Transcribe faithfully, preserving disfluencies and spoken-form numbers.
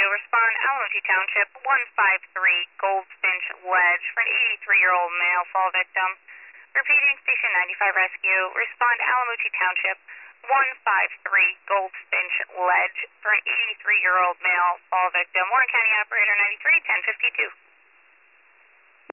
Respond Alamootty Township, one five three Goldfinch Ledge for an eighty-three-year-old male fall victim. Repeating, Station ninety-five Rescue. Respond Alamootty Township, one five three Goldfinch Ledge for an eighty-three-year-old male fall victim. Warren County Operator ninety-three, ten fifty-two.